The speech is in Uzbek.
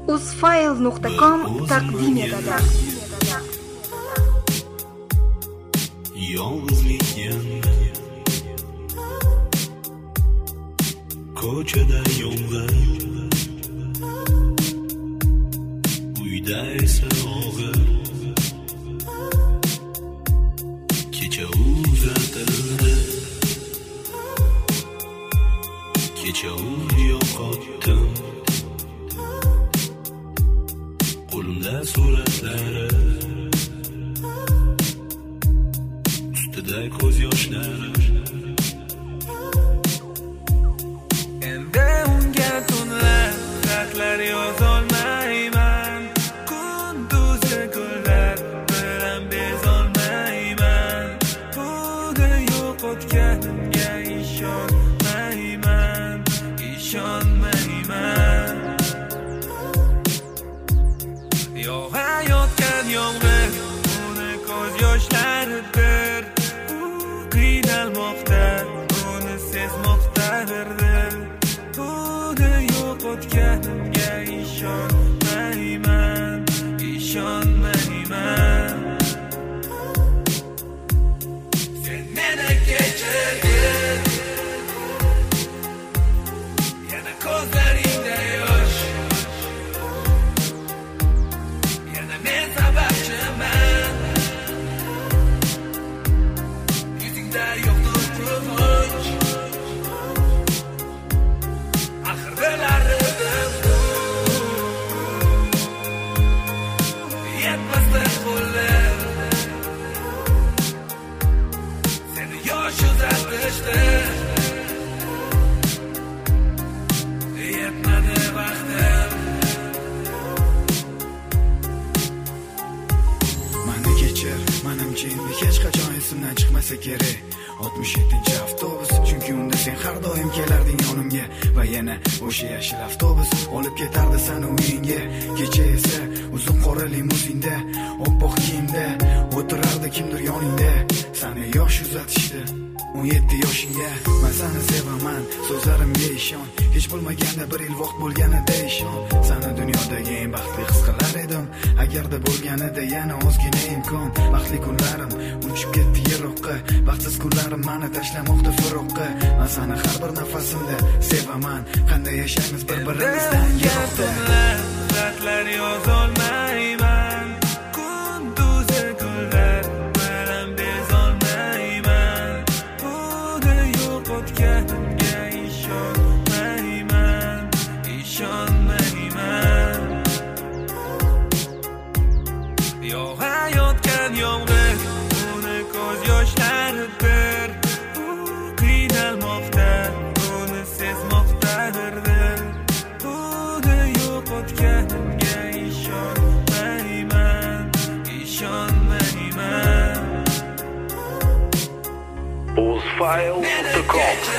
uzfile.com taqdim etadi. Yolg'izlikka ko'chada yolg'iz, uyda esa og'ir. Kecha uzatildi, kecha yo'qotdim, qo'limda suratlari, ustida ko'z yoshlari. Endi unga tunlar xatlar yozolmayman, kunduzi gullar bilan bezolmayman. Buni yo'qotganimga ishonmayman. Yog'ayotgan yomg'ir uni ko'z yoshlaridir. U qiynalmoqda, uni sezmoqdadir dil. Buni yo'qotganimga ishonmayman. Sen meni kechirgin, yana ko'zlaringda yosh, yana men sababchiman. Yuzingda yo'qdir quvonch, axir bilardim yetmasdi qo'llar, seni yosh uzatishdi, yetmadi vaqtim. Mani kechir, manimcha endi hech qachon esimdan chiqmasa kerak 67-avtobus, chunki unda sen har doim kelarding yonimga va yana o'sha yashil avtobus olib ketardi seni uyingga. Kecha esa uzun qora limuzinda, oppoq kiyimda o'tirardi kimdir yoningda. Seni yosh uzatishdi 17 yoshingga. Men seni sevaman, so'zlarimga ishon, hech bo'lmaganda bir yil vaqt bo'lganida ishon. Seni dunyodagi eng baxtli his qilar edim, agarda bo'lganida yana ozgina imkon. Baxtli kunlarim uchib ketdi yiroqqa, baxtsiz kunlarim meni tashlamoqda firoqqa. Men seni har bir nafasimda sevaman, qanday yashaymiz bir-birimizdan yiroqda. Xatlar yozolmayman, kunduzi gullar bilan bezolmayman. Buni yo'qotganimga ishonmayman. Yog'ayotgan yomg'ir uni ko'z yoshlaridir. U qiynalmoqda, uni sezmoqdadir dil. Buni yo'qotganimga ishonmayman. Uzfile.com